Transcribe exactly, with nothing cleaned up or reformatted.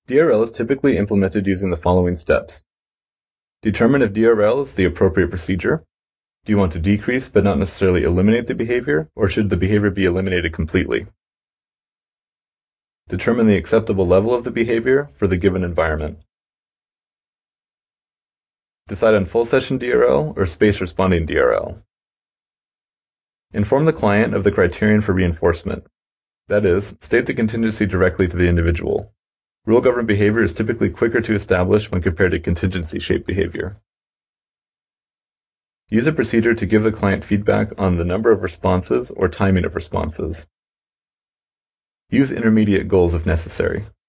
D R L is typically implemented using the following steps. Determine if D R L is the appropriate procedure. Do you want to decrease but not necessarily eliminate the behavior, or should the behavior be eliminated completely? Determine the acceptable level of the behavior for the given environment. Decide on full session D R L or space responding D R L. Inform the client of the criterion for reinforcement. That is, state the contingency directly to the individual. Rule-governed behavior is typically quicker to establish when compared to contingency-shaped behavior. Use a procedure to give the client feedback on the number of responses or timing of responses. Use intermediate goals if necessary.